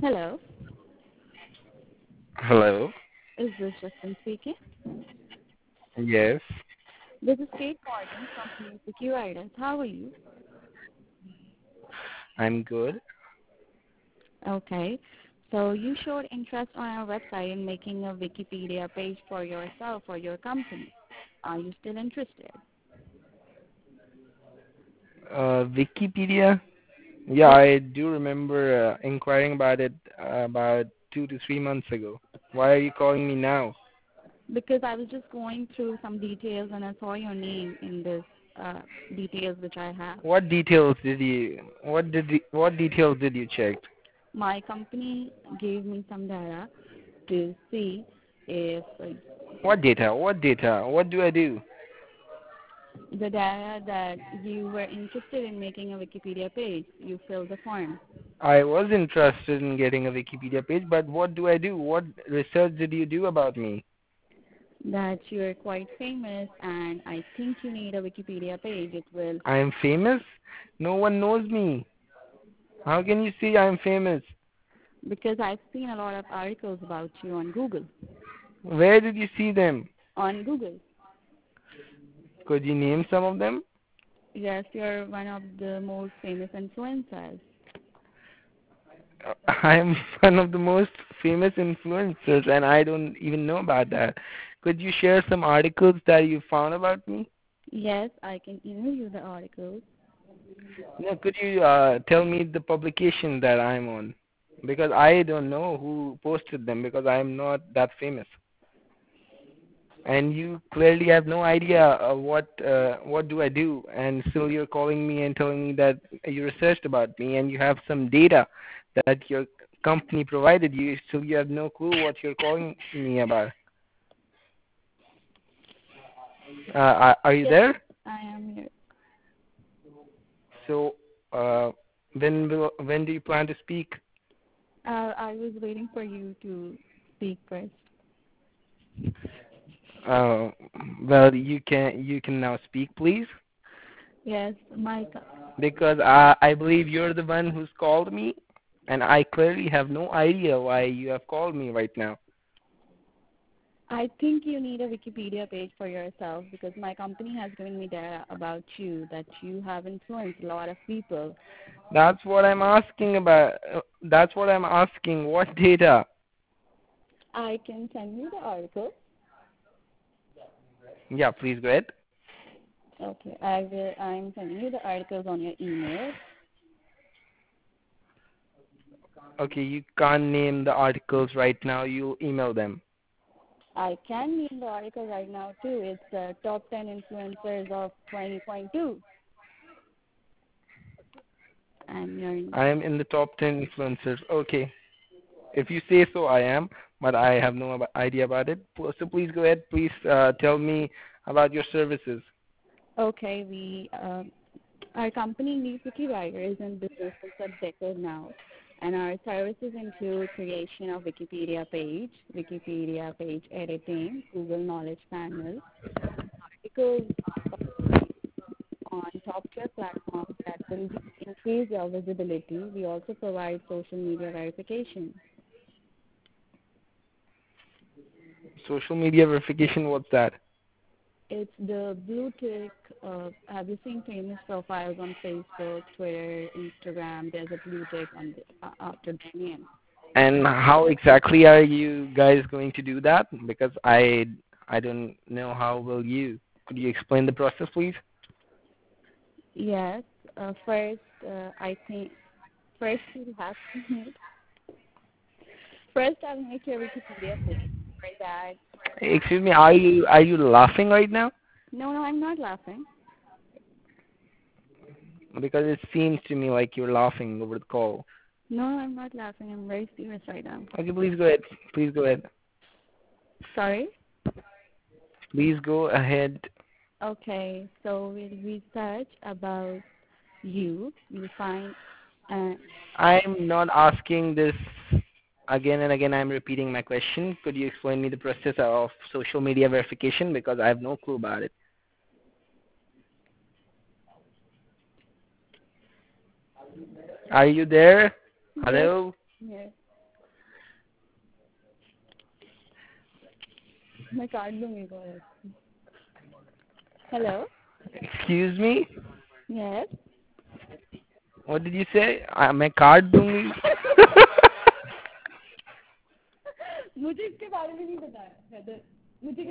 Hello, Hello. is this Justin speaking? Yes, This is Kate calling from PSQ Riders. How are you? I'm good. Okay, so you showed interest on our website in making a Wikipedia page for yourself or your company. Are you still interested? Wikipedia. Yeah, Yes, I do remember inquiring about it about 2 to 3 months ago. Why are you calling me now? because I was just going through some details and I saw your name in this details which I have. What details did you check? My company gave me some data to see if What data? What data? What do I do? the data that you were interested in making a Wikipedia page, you filled the form. I was interested in getting a Wikipedia page, but what do I do? What research did you do about me? That you're quite famous and I think you need a Wikipedia page. It will, I am famous? No one knows me. How can you say I am famous? because I've seen a lot of articles about you on Google. Where did you see them? On Google, Could you name some of them? yes, you're one of the most famous influencers. I am one of the most famous influencers and I don't even know about that. Could you share some articles that you found about me? Yes, I can email you the articles. No, could you tell me the publication that I'm on? Because I don't know who posted them because I'm not that famous. And you clearly have no idea what do I do, and still you're calling me and telling me that you researched about me and you have some data that your company provided you. Still you have no clue what you're calling me about. Are you Yes, there? I am here. So when do you plan to speak? I was waiting for you to speak first. Uh, well, you can now speak, please, Yes, because I believe you're the one who's called me, and I clearly have no idea why you have called me right now. I think you need a Wikipedia page for yourself because my company has given me data about you that you have influenced a lot of people. That's what I'm asking about. That's what I'm asking. What data? I can send you the article. Yeah, please go ahead. Okay, I will. I'm sending you the articles on your email. Okay, you can't name the articles right now. You'll email them. I can name the article right now too. It's top 10 influencers of 2022, and you're I am in the top 10 influencers. Okay, if you say so, I am, but I have no idea about it. So please go ahead. Please tell me about your services. okay. Our company, Leaf Wiki Writer, is in business since a decade now, and our services include creation of Wikipedia page editing, Google Knowledge Panel, articles on top-tier platforms that will increase your visibility. We also provide social media verification. Social media verification, what's that? It's the blue tick. Have you seen famous profiles on Facebook, Twitter, Instagram? There's a blue tick after their name. And how exactly are you guys going to do that? Because I don't know how will you. Could you explain the process, please? Yes. First, I think first you have to make. First, I'll make your Wikipedia page. For that, Excuse me, are you laughing right now? no, no, I'm not laughing. Because it seems to me like you're laughing over the call. No, I'm not laughing. I'm very serious right now. Okay, please go ahead. Please go ahead. Sorry. Please go ahead. Okay, so we'll research about you. We'll find. Uh, I'm not asking this again and again. I'm repeating my question. Could you explain me the process of social media verification? Because I have no clue about it. Are you there? yes. Hello? Yes. मैं काट दूंगी call. Hello. Excuse me? Yes. What did you say? मैं काट दूंगी. मुझे इसके बारे में नहीं पता है. मुझे